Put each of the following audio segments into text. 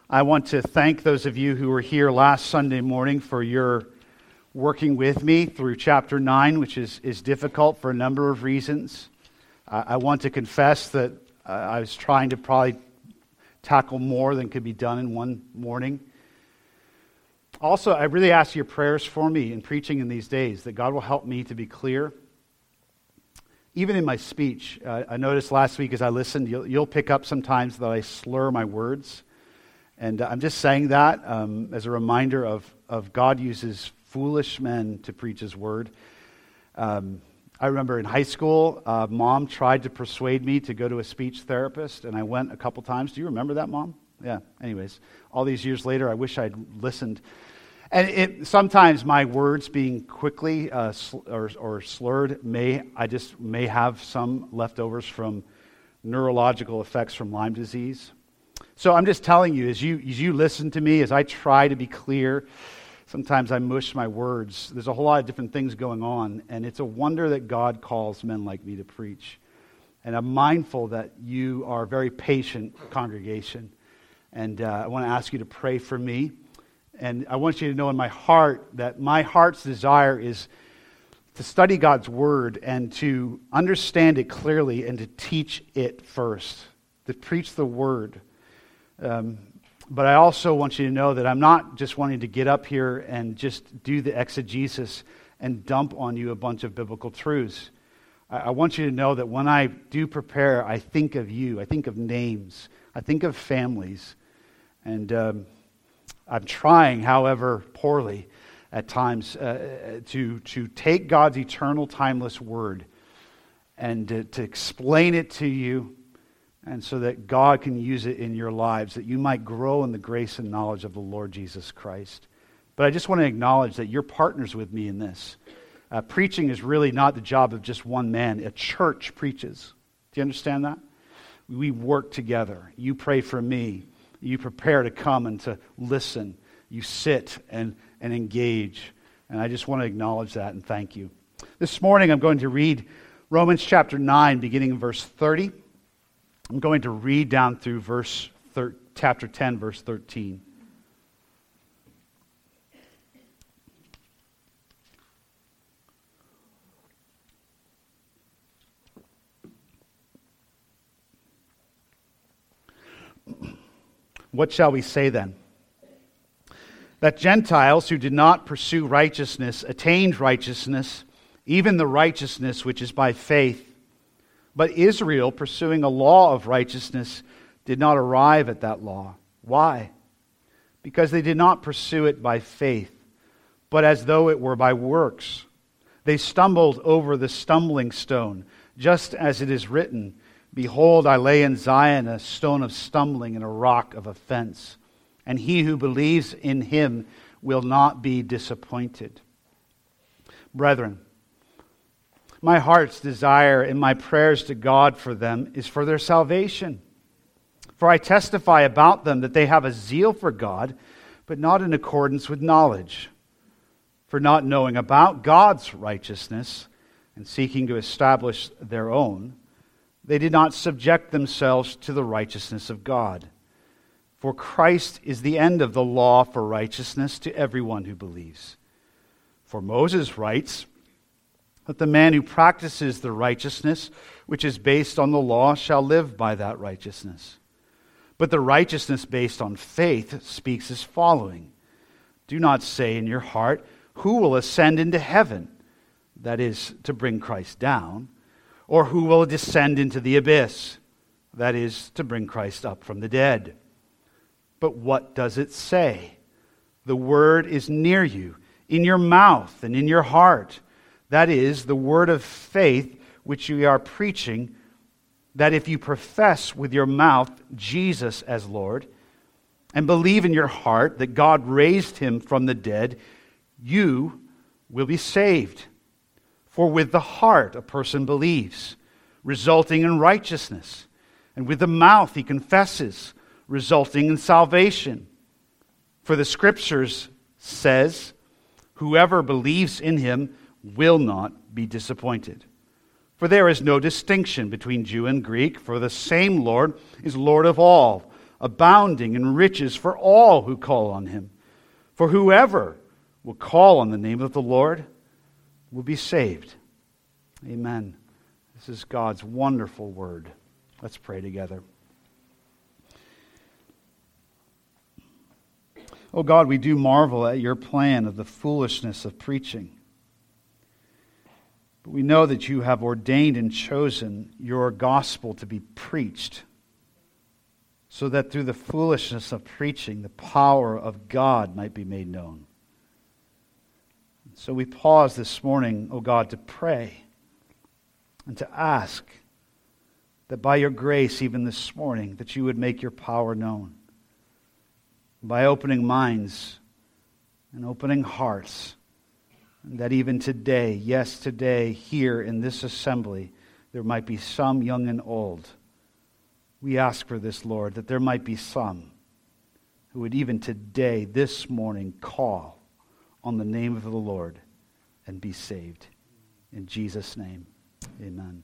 I want to thank those of you who were here last Sunday morning for your working with me through chapter 9, which is difficult for a number of reasons. I want to confess that I was trying to probably tackle more than could be done in one morning. Also, I really ask your prayers for me in preaching in these days, that God will help me to be clear. Even in my speech, I noticed last week as I listened, you'll pick up sometimes that I slur my words. And I'm just saying that as a reminder of God uses foolish men to preach His word. I remember in high school, Mom tried to persuade me to go to a speech therapist, and I went a couple times. Do you remember that, Mom? Yeah, anyways, all these years later, I wish I'd listened. And sometimes my words being quickly or slurred may have some leftovers from neurological effects from Lyme disease. So I'm just telling you, as you listen to me, as I try to be clear, sometimes I mush my words. There's a whole lot of different things going on, and it's a wonder that God calls men like me to preach. And I'm mindful that you are a very patient congregation, and I want to ask you to pray for me. And I want you to know in my heart that my heart's desire is to study God's Word and to understand it clearly and to teach it first, to preach the Word. But I also want you to know that I'm not just wanting to get up here and just do the exegesis and dump on you a bunch of biblical truths. I want you to know that when I do prepare, I think of you. I think of names. I think of families. And I'm trying, however poorly at times, to take God's eternal, timeless word and to explain it to you, and so that God can use it in your lives, that you might grow in the grace and knowledge of the Lord Jesus Christ. But I just want to acknowledge that you're partners with me in this. Preaching is really not the job of just one man. A church preaches. Do you understand that? We work together. You pray for me. You prepare to come and to listen. You sit and engage. And I just want to acknowledge that and thank you. This morning I'm going to read Romans chapter 9, beginning in verse 30. I'm going to read down through chapter 10, verse 13. What shall we say then? That Gentiles who did not pursue righteousness attained righteousness, even the righteousness which is by faith. But Israel, pursuing a law of righteousness, did not arrive at that law. Why? Because they did not pursue it by faith, but as though it were by works. They stumbled over the stumbling stone, just as it is written, Behold, I lay in Zion a stone of stumbling and a rock of offense, and he who believes in him will not be disappointed. Brethren, my heart's desire and my prayers to God for them is for their salvation. For I testify about them that they have a zeal for God, but not in accordance with knowledge. For not knowing about God's righteousness and seeking to establish their own, they did not subject themselves to the righteousness of God. For Christ is the end of the law for righteousness to everyone who believes. For Moses writes that the man who practices the righteousness which is based on the law shall live by that righteousness. But the righteousness based on faith speaks as following. Do not say in your heart, who will ascend into heaven? That is, to bring Christ down. Or who will descend into the abyss? That is, to bring Christ up from the dead. But what does it say? The word is near you, in your mouth and in your heart. That is, the word of faith which we are preaching, that if you profess with your mouth Jesus as Lord, and believe in your heart that God raised him from the dead, you will be saved. For with the heart a person believes, resulting in righteousness, and with the mouth he confesses, resulting in salvation. For the Scriptures says, whoever believes in him will not be disappointed. For there is no distinction between Jew and Greek, for the same Lord is Lord of all abounding in riches for all who call on him. For whoever will call on the name of the Lord will be saved. Amen. This is God's wonderful word. Let's pray together. Oh God, we do marvel at your plan of the foolishness of preaching. But we know that you have ordained and chosen your gospel to be preached, so that through the foolishness of preaching, the power of God might be made known. So we pause this morning, O God, to pray and to ask that by your grace, even this morning, that you would make your power known. By opening minds and opening hearts, and that even today, yes, today, here in this assembly, there might be some young and old. We ask for this, Lord, that there might be some who would even today, this morning, call on the name of the Lord and be saved. In Jesus' name, amen.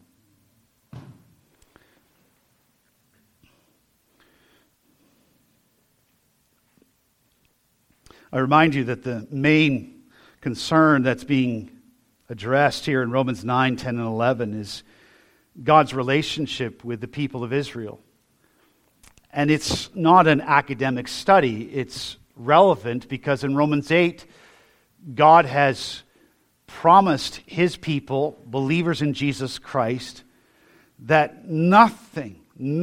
I remind you that the main concern that's being addressed here in Romans 9, 10, and 11 is God's relationship with the people of Israel. And it's not an academic study. It's relevant because in Romans 8, God has promised his people, believers in Jesus Christ, that nothing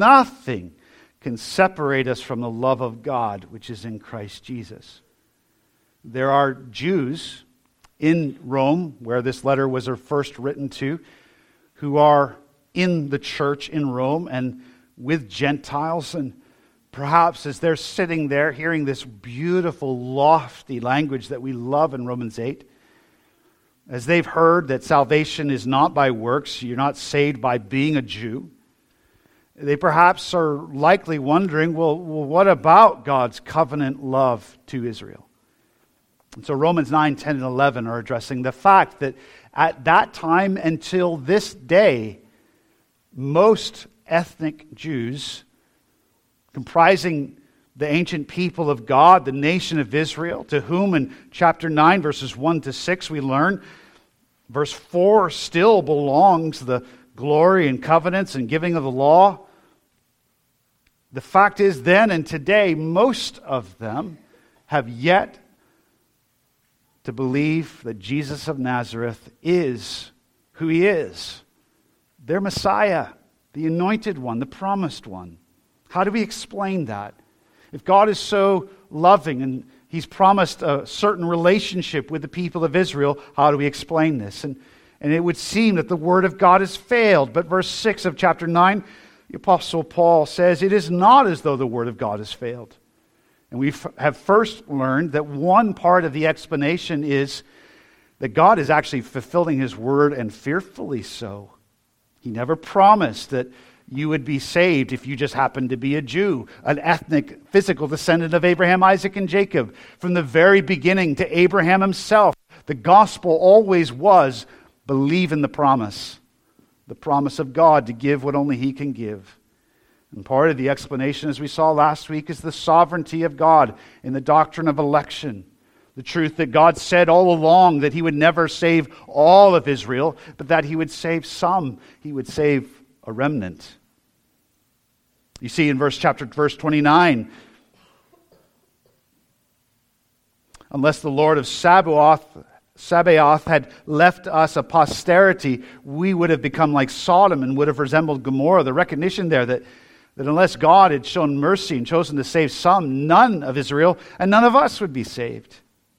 can separate us from the love of God, which is in Christ Jesus. There are Jews in Rome, where this letter was first written to, who are in the church in Rome and with Gentiles. And perhaps as they're sitting there hearing this beautiful, lofty language that we love in Romans 8, as they've heard that salvation is not by works, you're not saved by being a Jew, they perhaps are likely wondering, well, what about God's covenant love to Israel? And so Romans 9, 10, and 11 are addressing the fact that at that time until this day, most ethnic Jews, comprising the ancient people of God, the nation of Israel, to whom in chapter 9, verses 1 to 6, we learn, verse 4 still belongs the glory and covenants and giving of the law. The fact is then and today, most of them have yet to believe that Jesus of Nazareth is who he is. Their Messiah, the anointed one, the promised one. How do we explain that? If God is so loving and he's promised a certain relationship with the people of Israel, how do we explain this? And it would seem that the word of God has failed. But verse 6 of chapter 9, the Apostle Paul says, it is not as though the word of God has failed. And we have first learned that one part of the explanation is that God is actually fulfilling his word, and fearfully so. He never promised that you would be saved if you just happened to be a Jew, an ethnic, physical descendant of Abraham, Isaac, and Jacob. From the very beginning to Abraham himself, the gospel always was believe in the promise of God to give what only he can give. And part of the explanation, as we saw last week, is the sovereignty of God in the doctrine of election. The truth that God said all along that he would never save all of Israel, but that he would save some. He would save a remnant. You see in verse 29, unless the Lord of Sabaoth had left us a posterity, we would have become like Sodom and would have resembled Gomorrah. The recognition there that unless God had shown mercy and chosen to save some, none of Israel and none of us would be saved.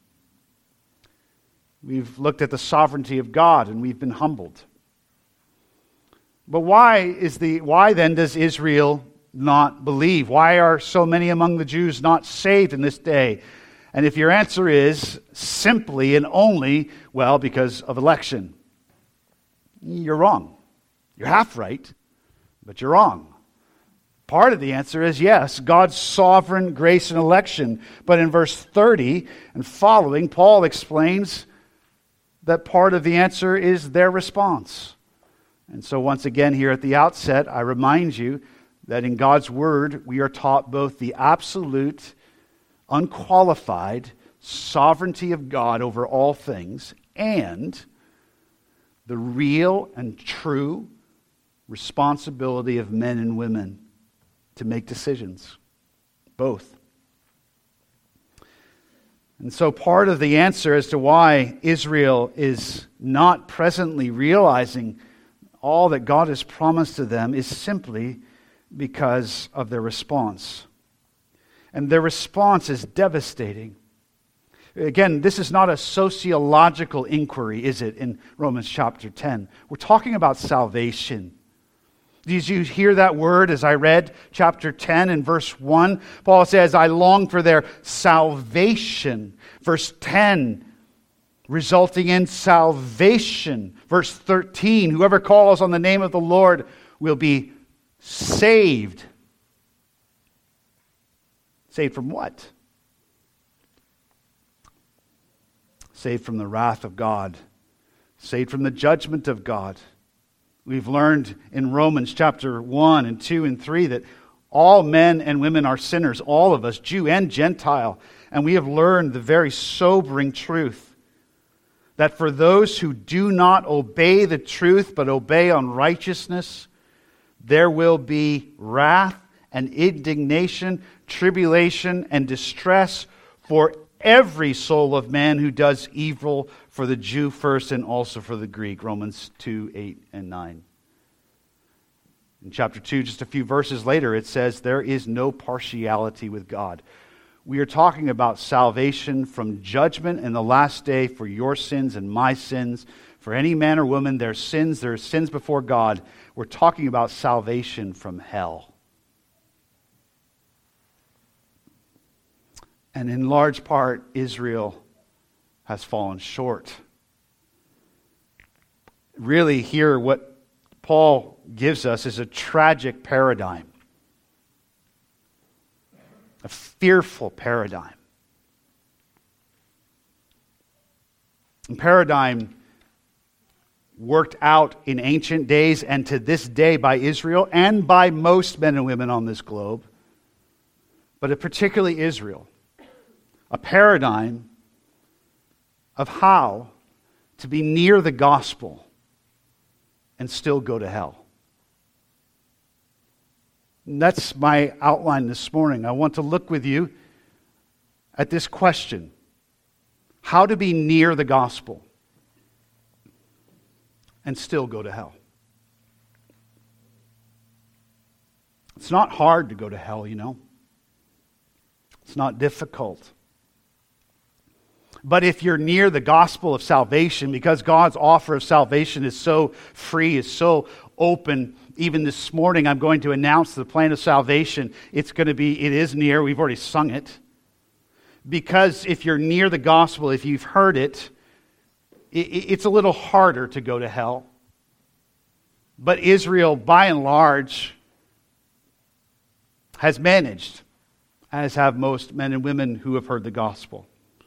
We've looked at the sovereignty of God and we've been humbled. But why then does Israel not believe? Why are so many among the Jews not saved in this day? And if your answer is simply and only, well, because of election, you're wrong. You're half right, but you're wrong. Part of the answer is yes, God's sovereign grace and election. But in verse 30 and following, Paul explains that part of the answer is their response. And so once again here at the outset, I remind you that in God's Word we are taught both the absolute, unqualified sovereignty of God over all things and the real and true responsibility of men and women to make decisions. Both. And so part of the answer as to why Israel is not presently realizing all that God has promised to them is simply because of their response. And their response is devastating. Again, this is not a sociological inquiry, is it, in Romans chapter 10? We're talking about salvation. Did you hear that word as I read chapter 10 and verse 1? Paul says, I long for their salvation. Verse 10, resulting in salvation. Verse 13, whoever calls on the name of the Lord will be saved. Saved from what? Saved from the wrath of God. Saved from the judgment of God. We've learned in Romans chapter 1 and 2 and 3 that all men and women are sinners, all of us, Jew and Gentile. And we have learned the very sobering truth that for those who do not obey the truth but obey unrighteousness, there will be wrath and indignation, tribulation and distress for every soul of man who does evil, for the Jew first and also for the Greek. Romans 2, 8, and 9. In chapter 2, just a few verses later, it says, there is no partiality with God. We are talking about salvation from judgment in the last day for your sins and my sins. For any man or woman, their sins before God. We're talking about salvation from hell. And in large part, Israel has fallen short. Really, here, what Paul gives us is a tragic paradigm. A fearful paradigm. A paradigm worked out in ancient days and to this day by Israel and by most men and women on this globe, but particularly Israel. A paradigm of how to be near the gospel and still go to hell. And that's my outline this morning. I want to look with you at this question. How to be near the gospel and still go to hell. It's not hard to go to hell, you know. It's not difficult. But if you're near the gospel of salvation, because God's offer of salvation is so free, is so open, even this morning I'm going to announce the plan of salvation. It is near, we've already sung it. Because if you're near the gospel, if you've heard it, it's a little harder to go to hell. But Israel, by and large, has managed, as have most men and women who have heard the gospel.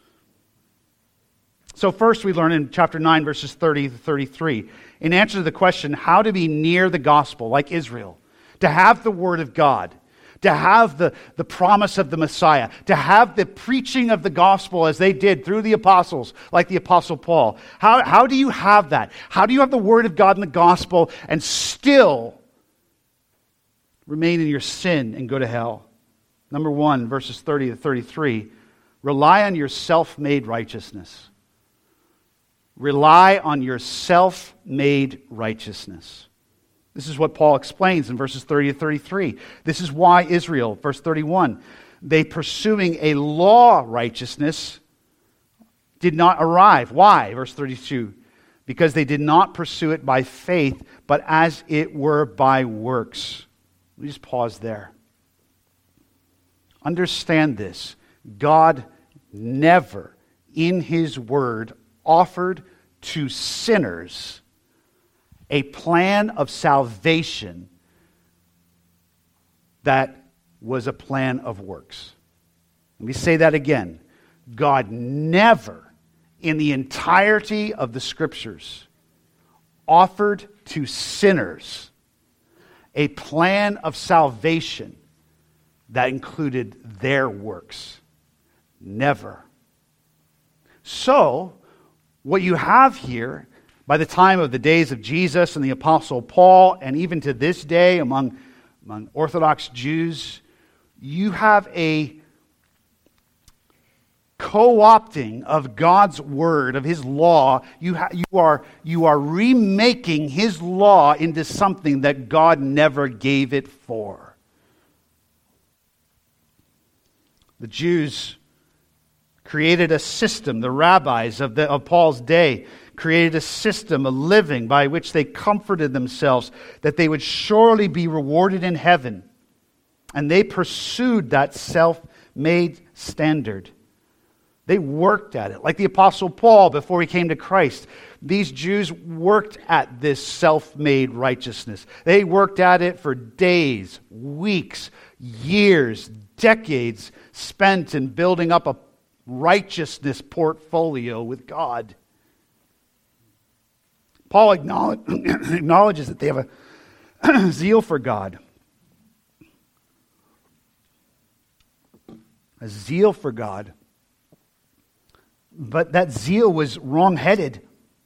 So first we learn in chapter 9, verses 30 to 33, in answer to the question, how to be near the gospel, like Israel, to have the word of God, to have the promise of the Messiah, to have the preaching of the gospel as they did through the apostles, like the apostle Paul. How do you have that? How do you have the word of God and the gospel and still remain in your sin and go to hell? Number 1, verses 30 to 33, rely on your self-made righteousness. Rely on your self-made righteousness. This is what Paul explains in verses 30 to 33. This is why Israel, verse 31, they pursuing a law righteousness did not arrive. Why? Verse 32, because they did not pursue it by faith, but as it were by works. Let me just pause there. Understand this. God never in His Word offered to sinners a plan of salvation that was a plan of works. Let me say that again. God never, in the entirety of the Scriptures, offered to sinners a plan of salvation that included their works. Never. So, what you have here, by the time of the days of Jesus and the Apostle Paul, and even to this day among Orthodox Jews, you have a co-opting of God's word, of His law. You are remaking His law into something that God never gave it for. The Jews created a system, the rabbis of Paul's day created a system of living by which they comforted themselves that they would surely be rewarded in heaven. And they pursued that self-made standard. They worked at it. Like the Apostle Paul before he came to Christ. These Jews worked at this self-made righteousness. They worked at it for days, weeks, years, decades spent in building up a righteousness portfolio with God. Paul acknowledges that they have a zeal for God. A zeal for God. But that zeal was wrong-headed. It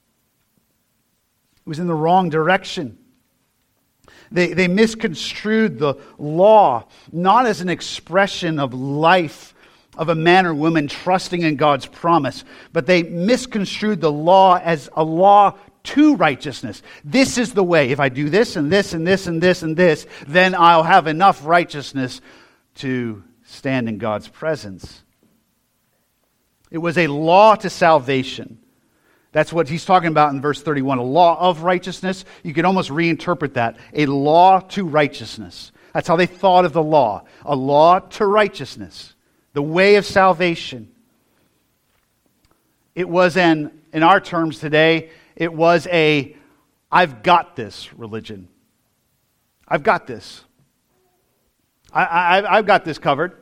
was in the wrong direction. They misconstrued the law, not as an expression of life of a man or woman trusting in God's promise, but they misconstrued the law as a law to righteousness. This is the way. If I do this and this and this and this and this, then I'll have enough righteousness to stand in God's presence. It was a law to salvation. That's what he's talking about in verse 31. A law of righteousness. You could almost reinterpret that. A law to righteousness. That's how they thought of the law. A law to righteousness. The way of salvation. It was in our terms today, it was a I've got this religion. I've got this. I've got this covered.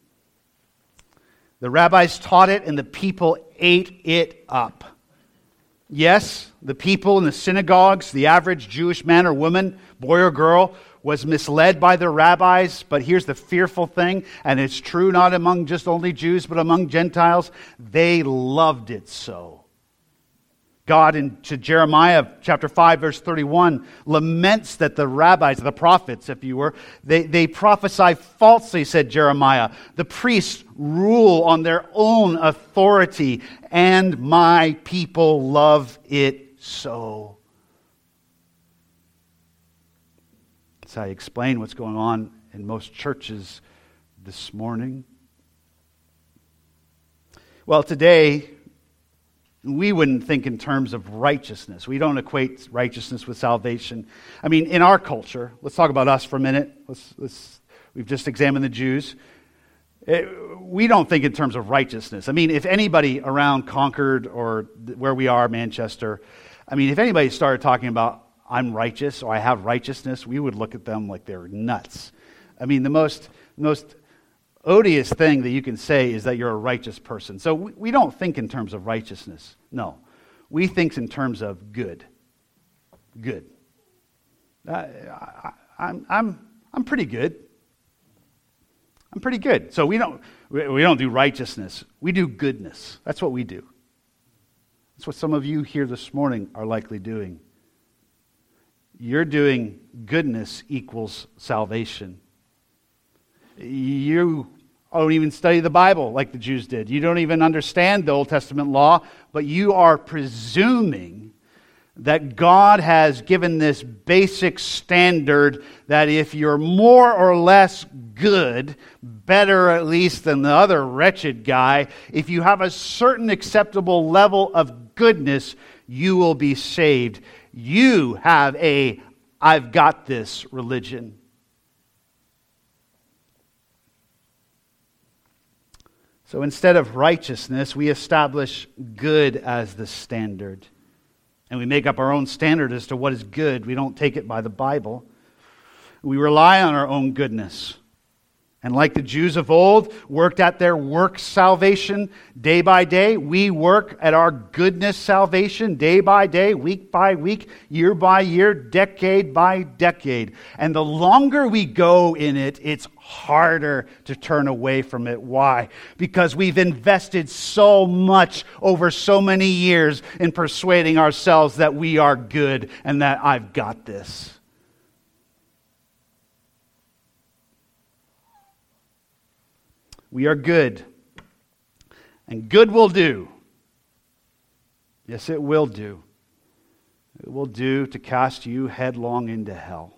The rabbis taught it and the people ate it up. Yes, the people in the synagogues, the average Jewish man or woman, boy or girl, was misled by the rabbis. But here's the fearful thing, and it's true not among just only Jews, but among Gentiles. They loved it so. God, to Jeremiah chapter 5, verse 31, laments that the rabbis, the prophets, if you were, they prophesy falsely, said Jeremiah. The priests rule on their own authority, and my people love it so. That's how I explain what's going on in most churches this morning. Well, today, we wouldn't think in terms of righteousness. We don't equate righteousness with salvation. I mean, in our culture, let's talk about us for a minute. We've just examined the Jews. We don't think in terms of righteousness. I mean, if anybody around Concord or where we are, Manchester, I mean, if anybody started talking about, I'm righteous or I have righteousness, we would look at them like they're nuts. I mean, the most odious thing that you can say is that you're a righteous person. So we don't think in terms of righteousness. No. We think in terms of good. Good. I'm pretty good. I'm pretty good. So we don't do righteousness. We do goodness. That's what we do. That's what some of you here this morning are likely doing. You're doing goodness equals salvation. You don't even study the Bible like the Jews did. You don't even understand the Old Testament law, but you are presuming that God has given this basic standard that if you're more or less good, better at least than the other wretched guy, if you have a certain acceptable level of goodness, you will be saved. You have a I've got this religion. So instead of righteousness, we establish good as the standard. And we make up our own standard as to what is good. We don't take it by the Bible. We rely on our own goodness. And like the Jews of old worked at their work salvation day by day, we work at our goodness salvation day by day, week by week, year by year, decade by decade. And the longer we go in it, it's harder to turn away from it. Why? Because we've invested so much over so many years in persuading ourselves that we are good and that I've got this. We are good, and good will do. Yes, it will do. It will do to cast you headlong into hell.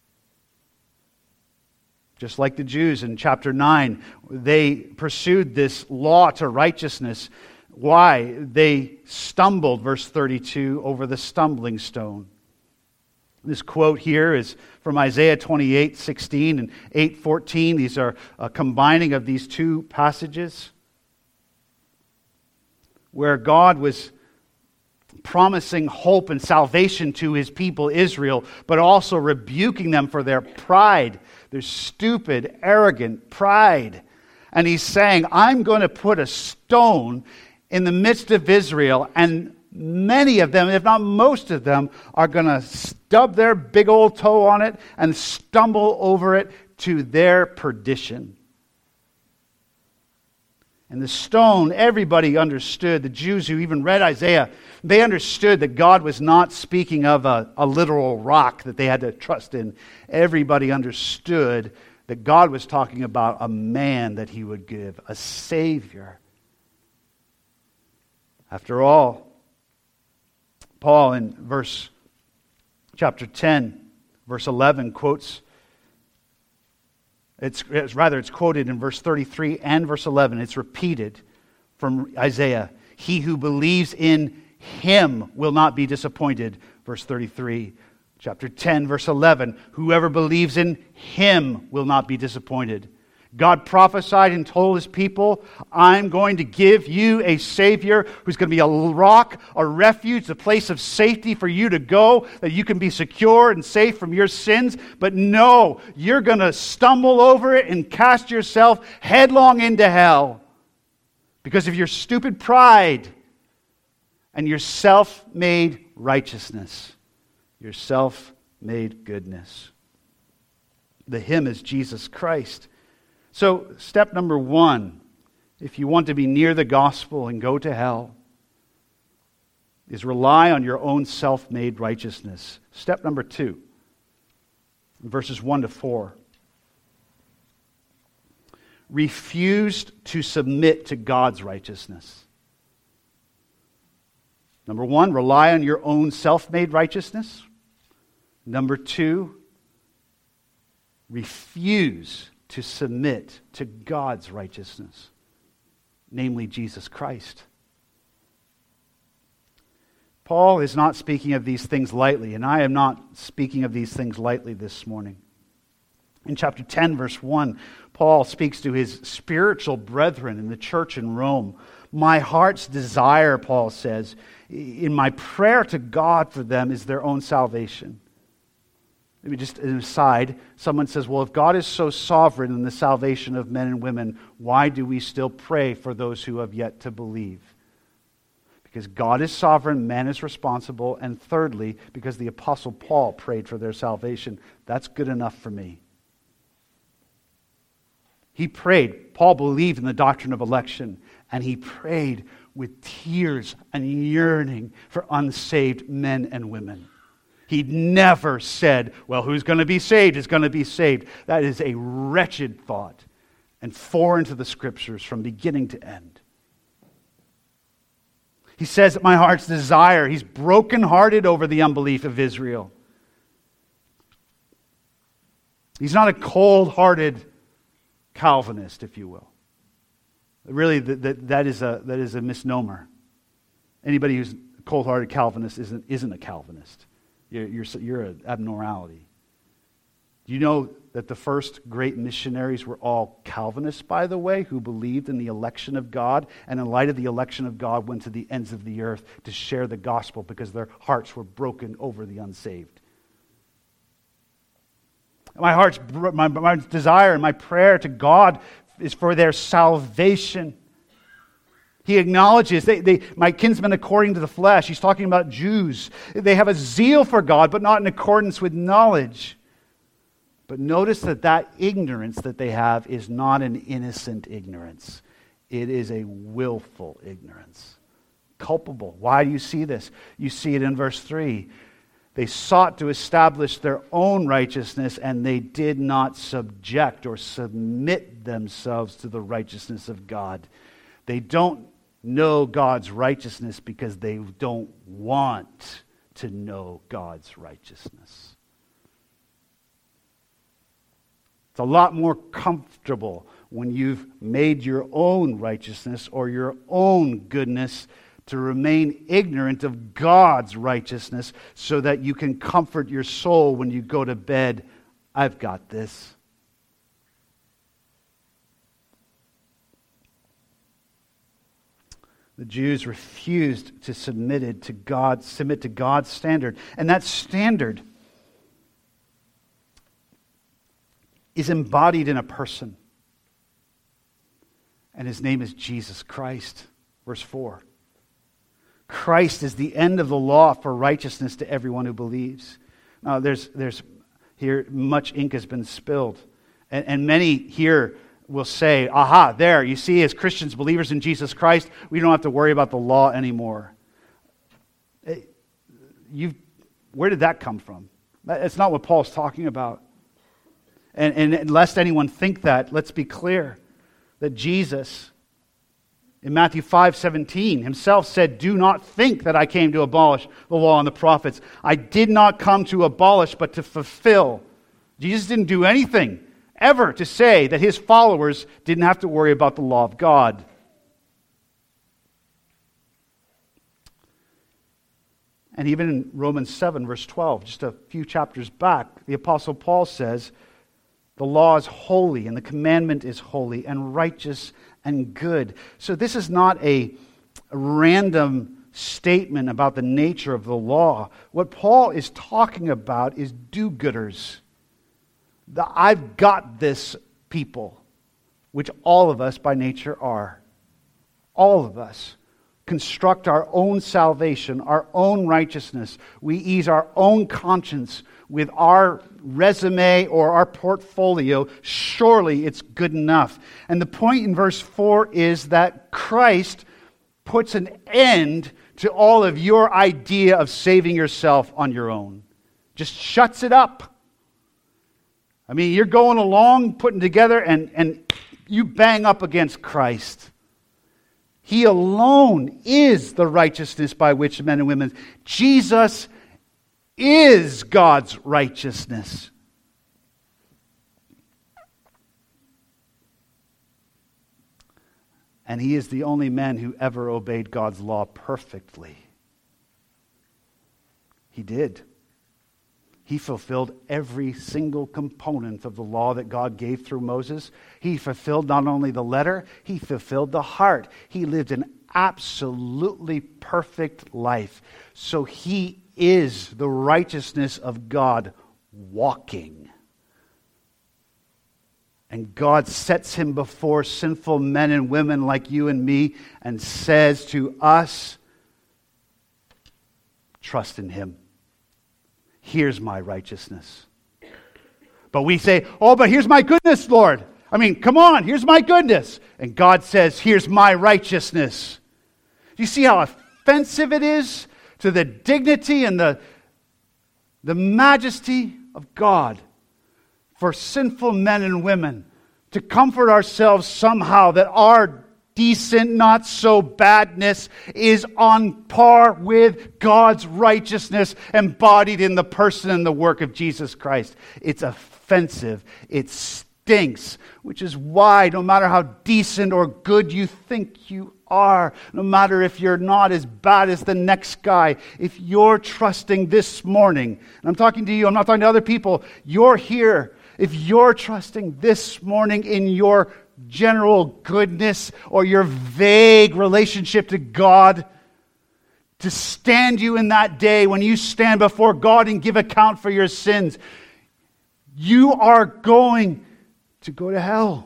Just like the Jews in chapter 9, they pursued this law to righteousness. Why? They stumbled, verse 32, over the stumbling stone. This quote here is from Isaiah 28:16 and 8:14. These are a combining of these two passages where God was promising hope and salvation to His people Israel, but also rebuking them for their pride, their stupid, arrogant pride. And He's saying, I'm going to put a stone in the midst of Israel, and many of them, if not most of them, are going to stub their big old toe on it and stumble over it to their perdition. And the stone, everybody understood. The Jews who even read Isaiah, they understood that God was not speaking of a literal rock that they had to trust in. Everybody understood that God was talking about a man that He would give, a Savior. After all, Paul in chapter 10, verse 11 quotes, it's quoted in verse 33 and verse 11. It's repeated from Isaiah. He who believes in Him will not be disappointed, verse 33. Chapter 10, verse 11. Whoever believes in Him will not be disappointed. God prophesied and told His people, I'm going to give you a Savior who's going to be a rock, a refuge, a place of safety for you to go, that you can be secure and safe from your sins. But no, you're going to stumble over it and cast yourself headlong into hell because of your stupid pride and your self-made righteousness, your self-made goodness. The Him is Jesus Christ. So, step number one, if you want to be near the gospel and go to hell, is rely on your own self-made righteousness. Step number two, verses 1 to 4. Refused to submit to God's righteousness. Number one, rely on your own self-made righteousness. Number two, refuse to submit to God's righteousness, namely Jesus Christ. Paul is not speaking of these things lightly, and I am not speaking of these things lightly this morning. In chapter 10, verse 1, Paul speaks to his spiritual brethren in the church in Rome. My heart's desire, Paul says, in my prayer to God for them is their own salvation. Maybe just an aside, someone says, well, if God is so sovereign in the salvation of men and women, why do we still pray for those who have yet to believe? Because God is sovereign, man is responsible, and thirdly, because the Apostle Paul prayed for their salvation. That's good enough for me. He prayed. Paul believed in the doctrine of election, and he prayed with tears and yearning for unsaved men and women. He never said, well, who's going to be saved is going to be saved. That is a wretched thought and foreign to the Scriptures from beginning to end. He says, my heart's desire. He's brokenhearted over the unbelief of Israel. He's not a cold-hearted Calvinist, if you will. Really, that is a misnomer. Anybody who's a cold-hearted Calvinist isn't a Calvinist. You're an abnormality. Do you know that the first great missionaries were all Calvinists, by the way, who believed in the election of God, and in light of the election of God went to the ends of the earth to share the gospel because their hearts were broken over the unsaved? My desire and my prayer to God is for their salvation. He acknowledges, my kinsmen according to the flesh. He's talking about Jews. They have a zeal for God, but not in accordance with knowledge. But notice that ignorance that they have is not an innocent ignorance. It is a willful ignorance. Culpable. Why do you see this? You see it in verse 3. They sought to establish their own righteousness, and they did not subject or submit themselves to the righteousness of God. They don't know God's righteousness because they don't want to know God's righteousness. It's a lot more comfortable when you've made your own righteousness or your own goodness to remain ignorant of God's righteousness so that you can comfort your soul when you go to bed. I've got this. The Jews refused to submit to God's standard. And that standard is embodied in a person. And his name is Jesus Christ. Verse 4. Christ is the end of the law for righteousness to everyone who believes. Now, there's here much ink has been spilled. And many here will say, aha, there, you see, as Christians, believers in Jesus Christ, we don't have to worry about the law anymore. Where did that come from? That's not what Paul's talking about. And lest anyone think that, let's be clear that Jesus, in Matthew 5:17, himself said, do not think that I came to abolish the law and the prophets. I did not come to abolish, but to fulfill. Jesus didn't do anything ever to say that his followers didn't have to worry about the law of God. And even in Romans 7, verse 12, just a few chapters back, the Apostle Paul says, the law is holy, and the commandment is holy, and righteous, and good. So this is not a random statement about the nature of the law. What Paul is talking about is do-gooders. The I've got this people, which all of us by nature are. All of us construct our own salvation, our own righteousness. We ease our own conscience with our resume or our portfolio. Surely it's good enough. And the point in verse 4 is that Christ puts an end to all of your idea of saving yourself on your own. Just shuts it up. I mean, you're going along, putting together, and you bang up against Christ. He alone is the righteousness by which men and women. Jesus is God's righteousness. And he is the only man who ever obeyed God's law perfectly. He did. He fulfilled every single component of the law that God gave through Moses. He fulfilled not only the letter, he fulfilled the heart. He lived an absolutely perfect life. So he is the righteousness of God walking. And God sets him before sinful men and women like you and me and says to us, trust in him. Here's my righteousness. But we say, oh, but here's my goodness, Lord. I mean, come on, here's my goodness. And God says, here's my righteousness. Do you see how offensive it is to the dignity and the majesty of God for sinful men and women to comfort ourselves somehow that our decent, not so badness is on par with God's righteousness embodied in the person and the work of Jesus Christ? It's offensive. It stinks, which is why no matter how decent or good you think you are, no matter if you're not as bad as the next guy, if you're trusting this morning, and I'm talking to you, I'm not talking to other people, you're here. If you're trusting this morning in your general goodness or your vague relationship to God to stand you in that day when you stand before God and give account for your sins, you are going to go to hell.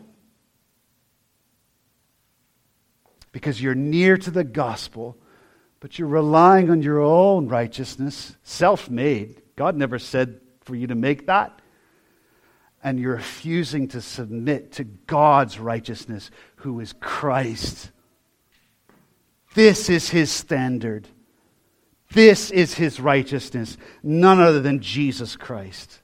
Because you're near to the gospel, but you're relying on your own righteousness, self-made. God never said for you to make that. And you're refusing to submit to God's righteousness, who is Christ. This is His standard. This is His righteousness, none other than Jesus Christ.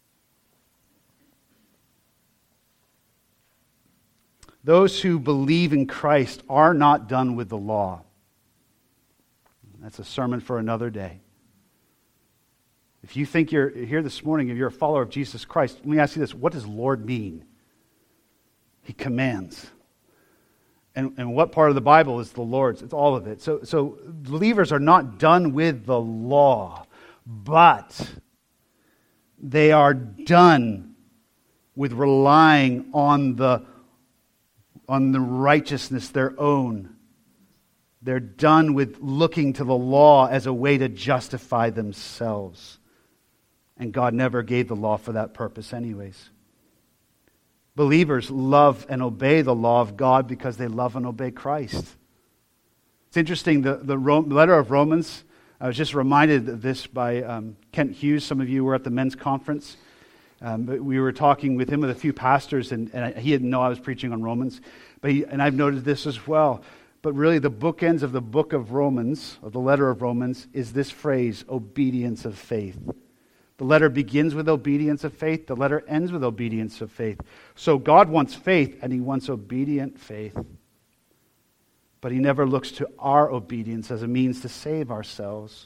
Those who believe in Christ are not done with the law. That's a sermon for another day. If you think you're here this morning, if you're a follower of Jesus Christ, let me ask you this. What does Lord mean? He commands. And what part of the Bible is the Lord's? It's all of it. So believers are not done with the law, but they are done with relying on the righteousness their own. They're done with looking to the law as a way to justify themselves. And God never gave the law for that purpose anyways. Believers love and obey the law of God because they love and obey Christ. It's interesting, the letter of Romans, I was just reminded of this by Kent Hughes. Some of you were at the men's conference. But we were talking with him with a few pastors, and he didn't know I was preaching on Romans. And I've noted this as well. But really the bookends of the book of Romans, of the letter of Romans, is this phrase, obedience of faith. The letter begins with obedience of faith. The letter ends with obedience of faith. So God wants faith, and He wants obedient faith. But He never looks to our obedience as a means to save ourselves.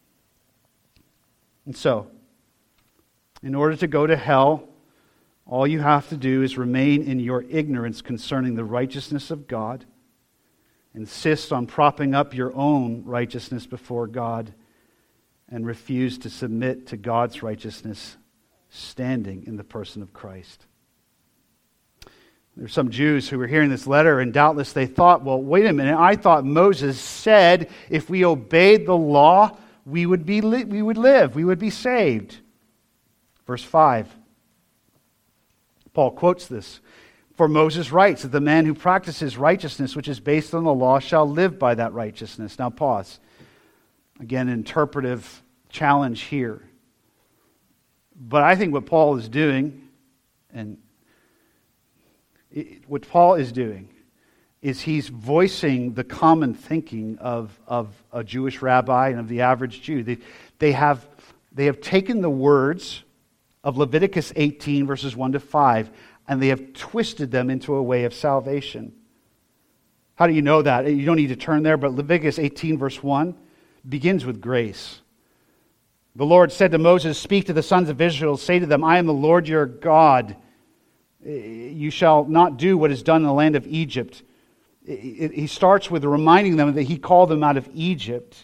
And so, in order to go to hell, all you have to do is remain in your ignorance concerning the righteousness of God, insist on propping up your own righteousness before God, and refuse to submit to God's righteousness standing in the person of Christ. There are some Jews who were hearing this letter, and doubtless they thought, well, wait a minute, I thought Moses said if we obeyed the law, we would live, we would be saved. Verse 5, Paul quotes this. For Moses writes that the man who practices righteousness, which is based on the law, shall live by that righteousness. Now pause. Again, interpretive challenge here. But I think what Paul is doing, is he's voicing the common thinking of a Jewish rabbi and of the average Jew. They have taken the words of Leviticus 18, verses 1 to 5, and they have twisted them into a way of salvation. How do you know that? You don't need to turn there, but Leviticus 18, verse 1 begins with grace. The Lord said to Moses, speak to the sons of Israel, say to them, I am the Lord your God. You shall not do what is done in the land of Egypt. He starts with reminding them that He called them out of Egypt.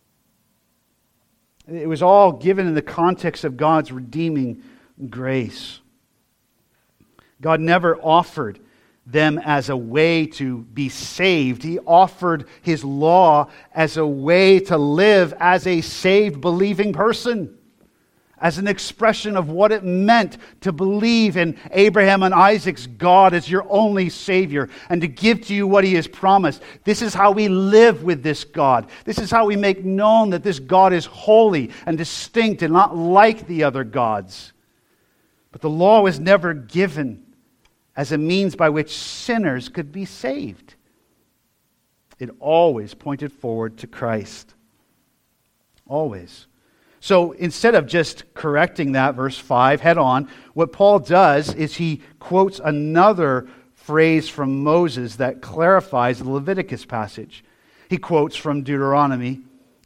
It was all given in the context of God's redeeming grace. God never offered them as a way to be saved. He offered His law as a way to live as a saved, believing person, as an expression of what it meant to believe in Abraham and Isaac's God as your only Savior and to give to you what He has promised. This is how we live with this God. This is how we make known that this God is holy and distinct and not like the other gods. But the law was never given as a means by which sinners could be saved. It always pointed forward to Christ. Always. So instead of just correcting that, verse 5, head on, what Paul does is he quotes another phrase from Moses that clarifies the Leviticus passage. He quotes from Deuteronomy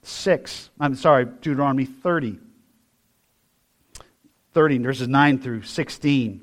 30. 30, verses 9 through 16.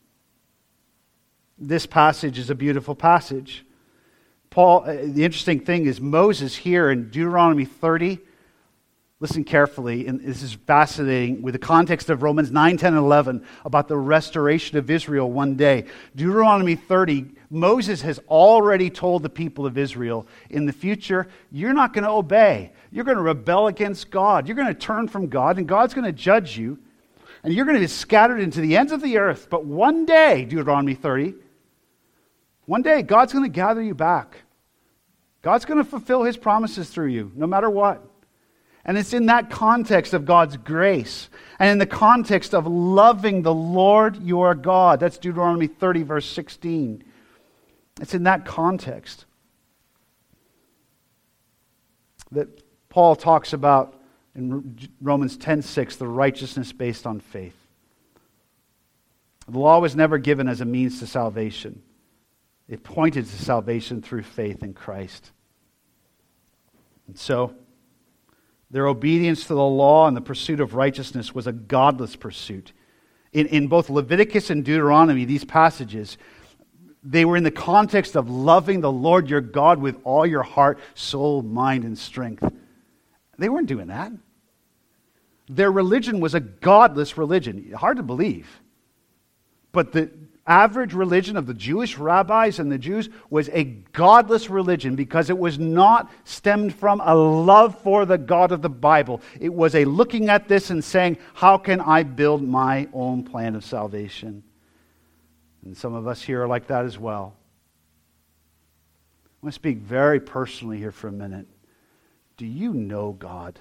This passage is a beautiful passage. The interesting thing is Moses here in Deuteronomy 30, listen carefully, and this is fascinating with the context of Romans 9, 10, and 11 about the restoration of Israel one day. Deuteronomy 30, Moses has already told the people of Israel, in the future, you're not going to obey. You're going to rebel against God. You're going to turn from God, and God's going to judge you. and you're going to be scattered into the ends of the earth. But one day, Deuteronomy 30, one day God's going to gather you back. God's going to fulfill his promises through you, no matter what. And it's in that context of God's grace and in the context of loving the Lord your God. That's Deuteronomy 30, verse 16. It's in that context that Paul talks about in Romans 10:6, the righteousness based on faith. The law was never given as a means to salvation. It pointed to salvation through faith in Christ. And so, their obedience to the law and the pursuit of righteousness was a godless pursuit. In both Leviticus and Deuteronomy, these passages, they were in the context of loving the Lord your God with all your heart, soul, mind, and strength. They weren't doing that. Their religion was a godless religion. Hard to believe. But the average religion of the Jewish rabbis and the Jews was a godless religion because it was not stemmed from a love for the God of the Bible. It was a looking at this and saying, how can I build my own plan of salvation? And some of us here are like that as well. I want to speak very personally here for a minute. Do you know God?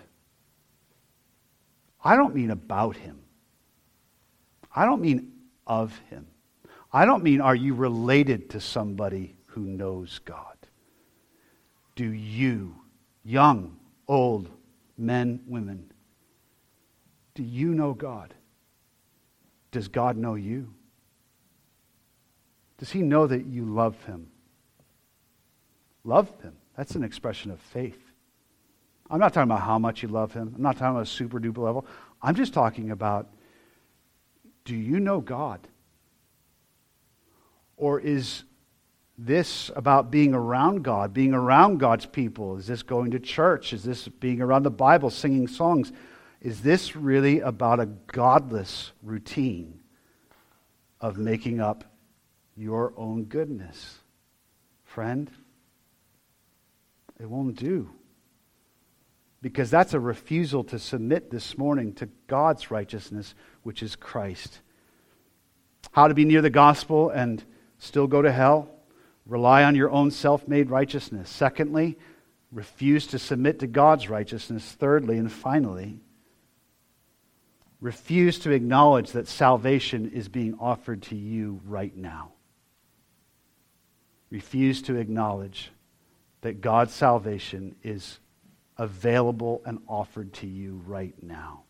I don't mean about him. I don't mean of him. I don't mean are you related to somebody who knows God? Do you, young, old, men, women, do you know God? Does God know you? Does he know that you love him? Love him. That's an expression of faith. I'm not talking about how much you love him. I'm not talking about a super duper level. I'm just talking about, do you know God? Or is this about being around God, being around God's people? Is this going to church? Is this being around the Bible, singing songs? Is this really about a godless routine of making up your own goodness? Friend, it won't do. Because that's a refusal to submit this morning to God's righteousness, which is Christ. How to be near the gospel and still go to hell? Rely on your own self-made righteousness. Secondly, refuse to submit to God's righteousness. Thirdly, and finally, refuse to acknowledge that salvation is being offered to you right now. Refuse to acknowledge that God's salvation is available and offered to you right now.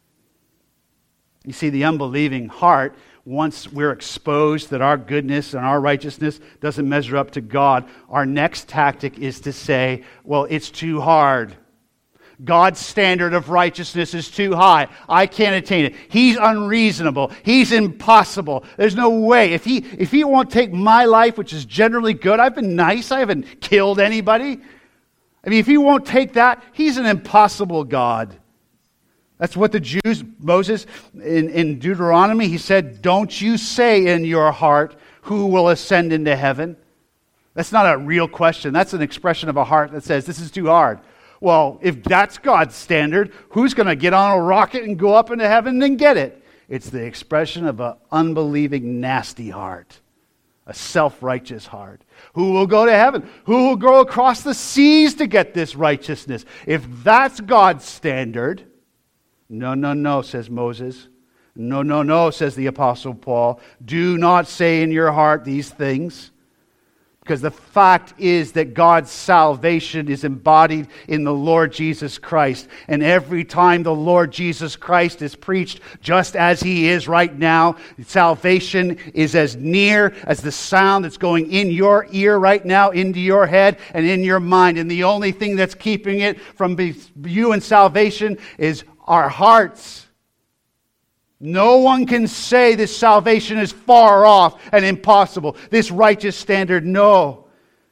You see, the unbelieving heart, once we're exposed that our goodness and our righteousness doesn't measure up to God, our next tactic is to say, well, it's too hard. God's standard of righteousness is too high. I can't attain it. He's unreasonable. He's impossible. There's no way. If he won't take my life, which is generally good, I've been nice, I haven't killed anybody. I mean, if he won't take that, he's an impossible God. That's what the Jews, Moses, in Deuteronomy, he said, don't you say in your heart, who will ascend into heaven? That's not a real question. That's an expression of a heart that says, this is too hard. Well, if that's God's standard, who's going to get on a rocket and go up into heaven and get it? It's the expression of an unbelieving, nasty heart. A self-righteous heart. Who will go to heaven? Who will go across the seas to get this righteousness? If that's God's standard, no, says Moses. No, says the Apostle Paul. Do not say in your heart these things. Because the fact is that God's salvation is embodied in the Lord Jesus Christ. And every time the Lord Jesus Christ is preached just as he is right now, salvation is as near as the sound that's going in your ear right now, into your head and in your mind. And the only thing that's keeping it from you and salvation is our hearts. No one can say this salvation is far off and impossible. This righteous standard, no.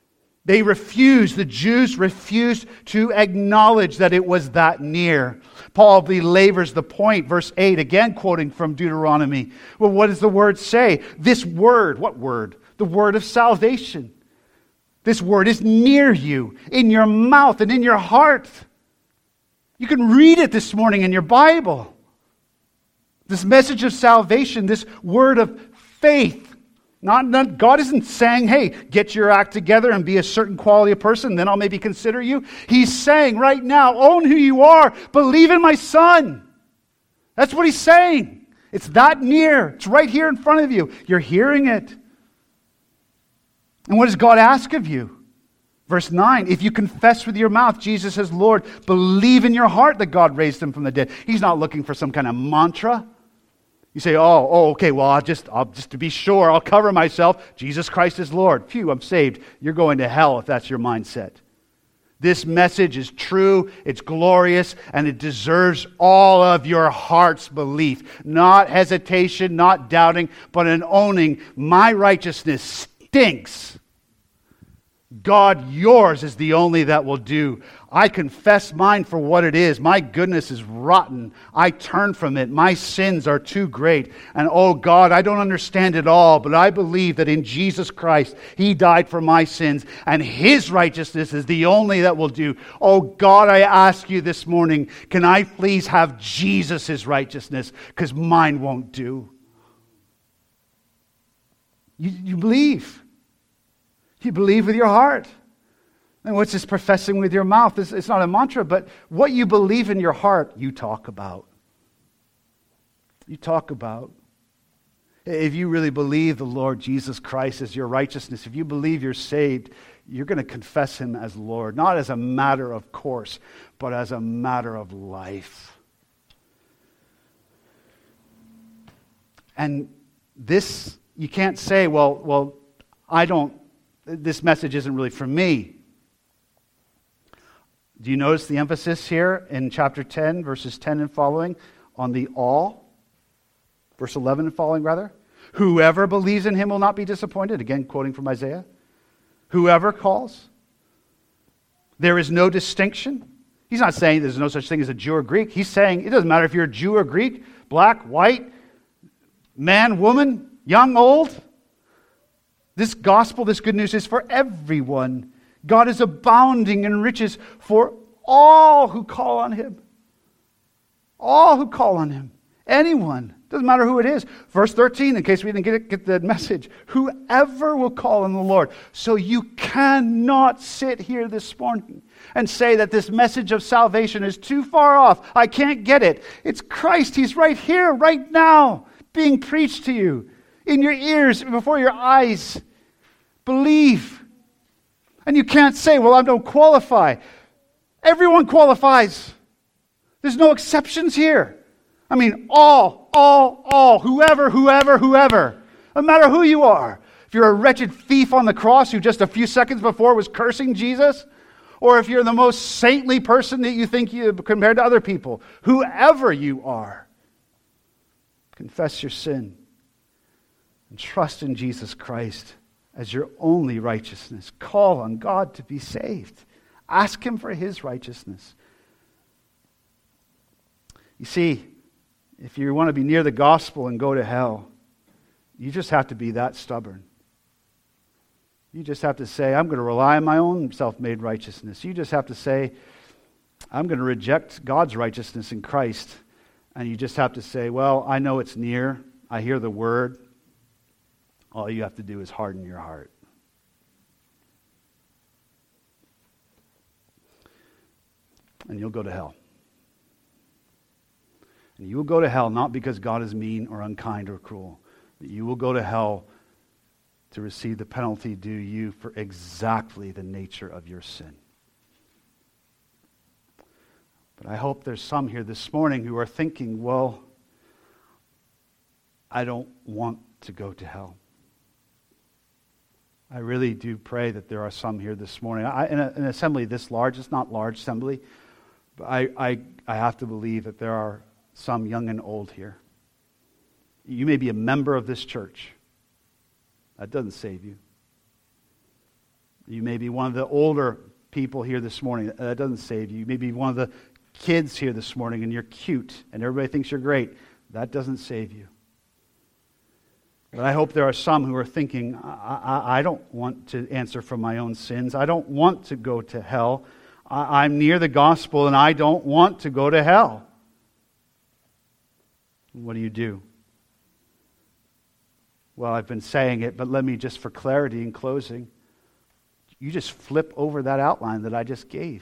The Jews refused to acknowledge that it was that near. Paul belabors the point, verse 8, again quoting from Deuteronomy. Well, what does the word say? This word, what word? The word of salvation. This word is near you, in your mouth and in your heart. You can read it this morning in your Bible. This message of salvation, this word of faith. God isn't saying, hey, get your act together and be a certain quality of person, then I'll maybe consider you. He's saying right now, own who you are. Believe in my Son. That's what he's saying. It's that near. It's right here in front of you. You're hearing it. And what does God ask of you? Verse 9, if you confess with your mouth Jesus is Lord, believe in your heart that God raised him from the dead. He's not looking for some kind of mantra. You say, okay, well, I'll just to be sure, I'll cover myself. Jesus Christ is Lord. Phew, I'm saved. You're going to hell if that's your mindset. This message is true, it's glorious, and it deserves all of your heart's belief. Not hesitation, not doubting, but an owning. My righteousness stinks. God, yours is the only that will do. I confess mine for what it is. My goodness is rotten. I turn from it. My sins are too great. And oh God, I don't understand it all, but I believe that in Jesus Christ, he died for my sins, and his righteousness is the only that will do. Oh God, I ask you this morning, can I please have Jesus' righteousness? Because mine won't do. You believe. You believe with your heart. And what's this professing with your mouth? It's not a mantra, but what you believe in your heart, you talk about. You talk about. If you really believe the Lord Jesus Christ is your righteousness, if you believe you're saved, you're going to confess him as Lord, not as a matter of course, but as a matter of life. And this, you can't say, well, this message isn't really for me. Do you notice the emphasis here in chapter 10, verses 10 and following, on the all? Verse 11 and following, rather. Whoever believes in him will not be disappointed. Again, quoting from Isaiah. Whoever calls. There is no distinction. He's not saying there's no such thing as a Jew or Greek. He's saying it doesn't matter if you're a Jew or Greek, black, white, man, woman, young, old. This gospel, this good news is for everyone. God is abounding in riches for all who call on him. All who call on him. Anyone. Doesn't matter who it is. Verse 13, in case we didn't get the message. Whoever will call on the Lord. So you cannot sit here this morning and say that this message of salvation is too far off. I can't get it. It's Christ. He's right here, right now, being preached to you. In your ears, before your eyes. Believe. And you can't say, well, I don't qualify. Everyone qualifies. There's no exceptions here. I mean, all, whoever. No matter who you are. If you're a wretched thief on the cross who just a few seconds before was cursing Jesus, or if you're the most saintly person that you think you compared to other people, whoever you are, confess your sin. And trust in Jesus Christ as your only righteousness. Call on God to be saved. Ask him for his righteousness. You see, if you want to be near the gospel and go to hell, you just have to be that stubborn. You just have to say, I'm going to rely on my own self-made righteousness. You just have to say, I'm going to reject God's righteousness in Christ. And you just have to say, well, I know it's near. I hear the word. All you have to do is harden your heart. And you'll go to hell. And you will go to hell not because God is mean or unkind or cruel, but you will go to hell to receive the penalty due you for exactly the nature of your sin. But I hope there's some here this morning who are thinking, well, I don't want to go to hell. I really do pray that there are some here this morning. In an assembly this large, it's not large assembly, but I have to believe that there are some young and old here. You may be a member of this church. That doesn't save you. You may be one of the older people here this morning. That doesn't save you. You may be one of the kids here this morning and you're cute and everybody thinks you're great. That doesn't save you. But I hope there are some who are thinking, I don't want to answer for my own sins. I don't want to go to hell. I'm near the gospel and I don't want to go to hell. What do you do? Well, I've been saying it, but let me just, for clarity in closing, you just flip over that outline that I just gave.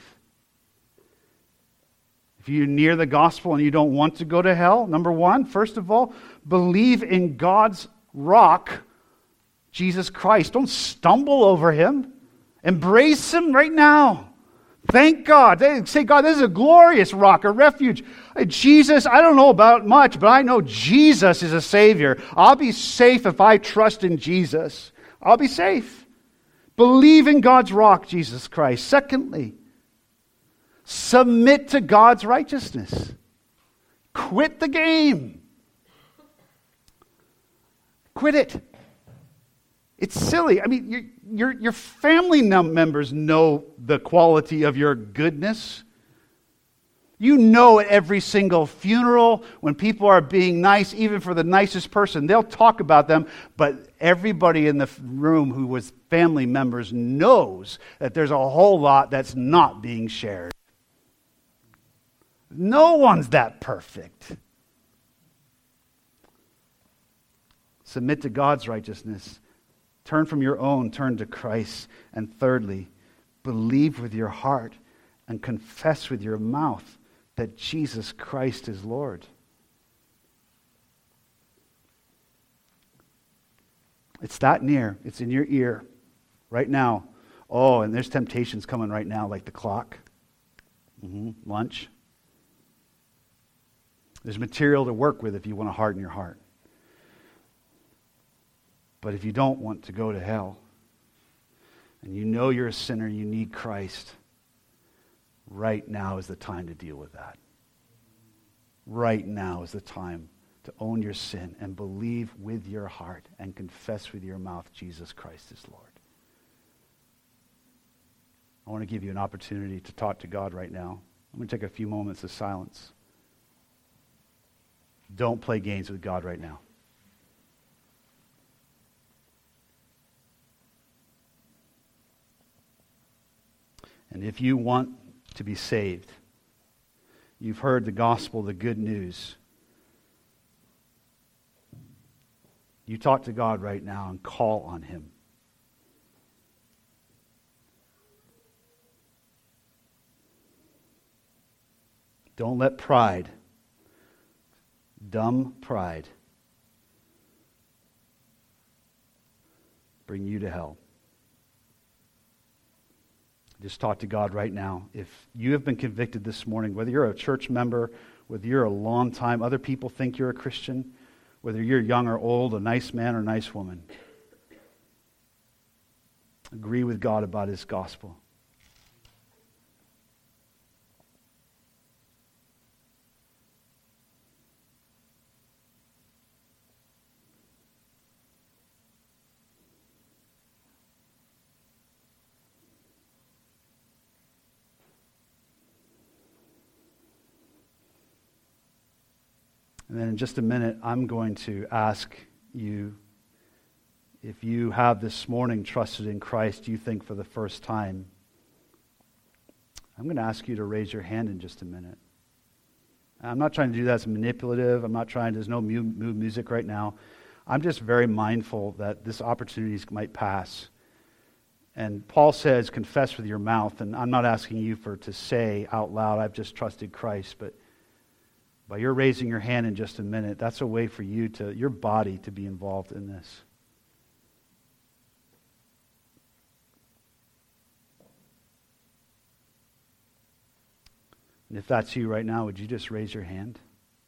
If you're near the gospel and you don't want to go to hell, number one, first of all, believe in God's rock, Jesus Christ. Don't stumble over him. Embrace him right now. Thank God. Say, God, this is a glorious rock, a refuge. Jesus, I don't know about much, but I know Jesus is a Savior. I'll be safe if I trust in Jesus. I'll be safe. Believe in God's rock, Jesus Christ. Secondly, submit to God's righteousness. Quit the game. Quit it. It's silly. I mean, your family members know the quality of your goodness. You know at every single funeral, when people are being nice, even for the nicest person, they'll talk about them, but everybody in the room who was family members knows that there's a whole lot that's not being shared. No one's that perfect. Submit to God's righteousness. Turn from your own, turn to Christ. And thirdly, believe with your heart and confess with your mouth that Jesus Christ is Lord. It's that near. It's in your ear right now. Oh, and there's temptations coming right now, like the clock. Lunch. There's material to work with if you want to harden your heart. But if you don't want to go to hell, and you know you're a sinner, you need Christ, right now is the time to deal with that. Right now is the time to own your sin and believe with your heart and confess with your mouth Jesus Christ is Lord. I want to give you an opportunity to talk to God right now. I'm going to take a few moments of silence. Don't play games with God right now. And if you want to be saved, you've heard the gospel, the good news, you talk to God right now and call on him. Don't let pride, dumb pride, bring you to hell. Just talk to God right now. If you have been convicted this morning, whether you're a church member, whether you're a long time, other people think you're a Christian, whether you're young or old, a nice man or a nice woman, agree with God about his gospel. And then in just a minute, I'm going to ask you, if you have this morning trusted in Christ, you think for the first time, I'm going to ask you to raise your hand in just a minute. I'm not trying to do that as manipulative. There's no mood music right now. I'm just very mindful that this opportunity might pass. And Paul says, confess with your mouth. And I'm not asking you to say out loud, I've just trusted Christ, but by your raising your hand in just a minute, that's a way for your body to be involved in this. And if that's you right now, would you just raise your hand?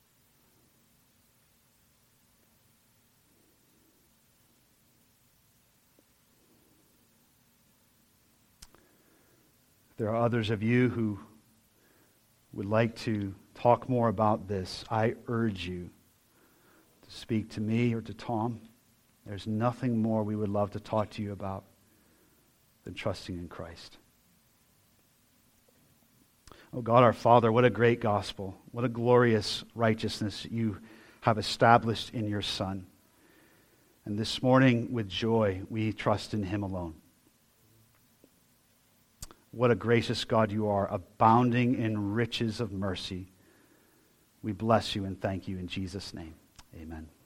If there are others of you who would like to talk more about this, I urge you to speak to me or to Tom. There's nothing more we would love to talk to you about than trusting in Christ. Oh God, our Father, what a great gospel. What a glorious righteousness you have established in your Son. And this morning, with joy, we trust in him alone. What a gracious God you are, abounding in riches of mercy. We bless you and thank you in Jesus' name. Amen.